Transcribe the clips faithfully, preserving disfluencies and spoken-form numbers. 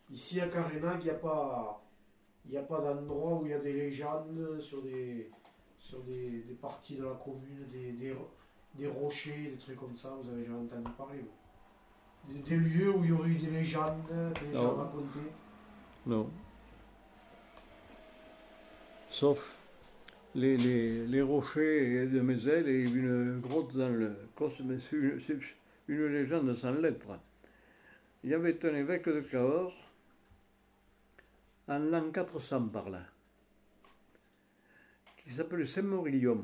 Ici à Carénac, il n'y a pas, il n'y a pas d'endroit où il y a des légendes sur des, sur des, des parties de la commune, des, des, des rochers, des trucs comme ça. Vous avez jamais entendu parler. Des, des lieux où il y aurait eu des légendes, des gens racontés. Non. Sauf les, les, les rochers de Mézel et une grotte dans le Cosme, mais c'est une, c'est une légende sans lettres. Il y avait un évêque de Cahors en l'an quatre cents par là, qui s'appelait Saint-Maurilium.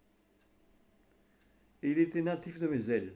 Et il était natif de Mézel.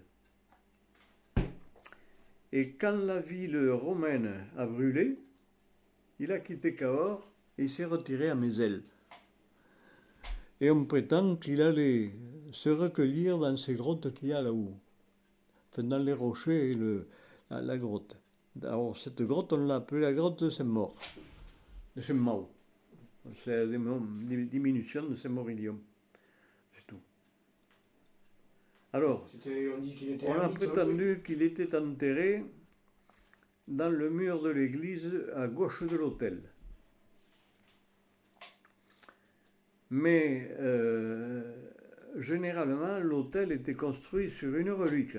Et quand la ville romaine a brûlé, il a quitté Cahors et il s'est retiré à Mézel. Et on prétend qu'il allait se recueillir dans ces grottes qu'il y a là-haut, enfin dans les rochers et le, la, la grotte. Alors cette grotte, on l'a appelée la grotte de Saint-Maur, de Saint-Mau. C'est la diminution de Saint-Maurilium, c'est tout. Alors, on, dit qu'il était on a prétendu qu'il était enterré dans le mur de l'église à gauche de l'autel. Mais euh, généralement, l'autel était construit sur une relique.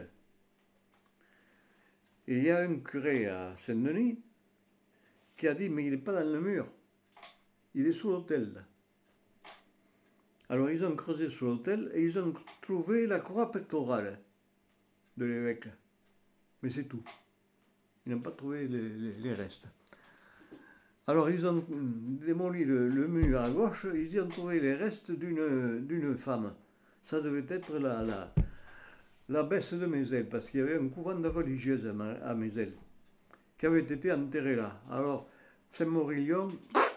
Et il y a un curé à Saint-Denis qui a dit, mais il n'est pas dans le mur, il est sous l'autel. Alors ils ont creusé sous l'autel et ils ont trouvé la croix pectorale de l'évêque. Mais c'est tout. Ils n'ont pas trouvé les, les, les restes. Alors ils ont démoli le, le mur à gauche, ils y ont trouvé les restes d'une, d'une femme. Ça devait être la, la, l'abbesse de Mézel, parce qu'il y avait un couvent de religieuses à Mézel, qui avait été enterré là. Alors, Saint-Maurilium,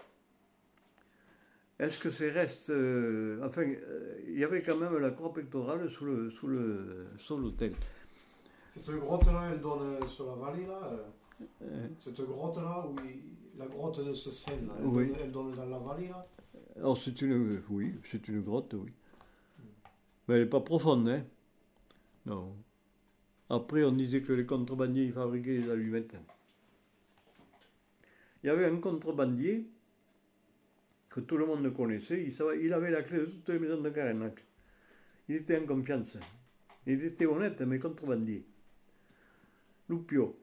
est-ce que ces restes... Euh, enfin, euh, il y avait quand même la croix pectorale sous, le, sous, le, sous l'autel. Cette grotte-là, elle donne sur la vallée, là euh, Cette grotte-là, où il, la grotte de Cessel, elle, oui. donne, elle donne dans la vallée, là Alors, c'est une... Oui, c'est une grotte, oui. Mais elle n'est pas profonde, hein. Non. Après, on disait que les contrebandiers, ils fabriquaient des allumettes. Il y avait un contrebandier que tout le monde connaissait, il, savait, il avait la clé de toutes les maisons de Carénac. Il était en confiance. Il était honnête, mais contrebandier. Loupio.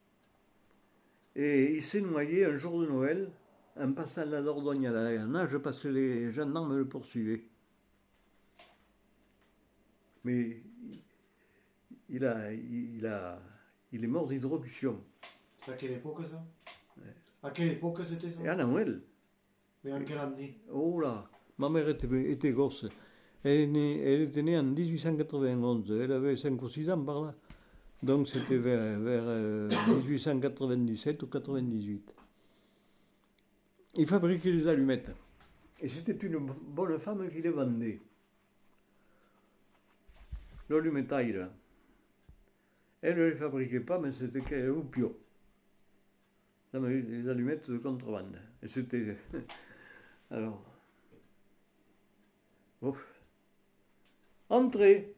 Et il s'est noyé un jour de Noël en passant la Dordogne à la nage parce que les gendarmes le poursuivaient. Mais il, a, il, a, il est mort d'hydrocution. C'est à quelle époque ça? Ouais. À quelle époque c'était ça? Et à Noël. Mais en quelle année? Oh là, ma mère était, était gosse. Elle, est née, elle était née en dix-huit cent quatre-vingt-onze. Elle avait cinq ou six ans par là. Donc c'était vers, vers euh, dix-huit cent quatre-vingt-dix-sept ou quatre-vingt-dix-huit. Il fabriquait des allumettes. Et c'était une bonne femme qui les vendait. L'allumettaille, là. Elle ne les fabriquait pas, mais c'était qu'elle au pio. Les allumettes de contrebande. Et c'était... Alors... Ouf. Entrez.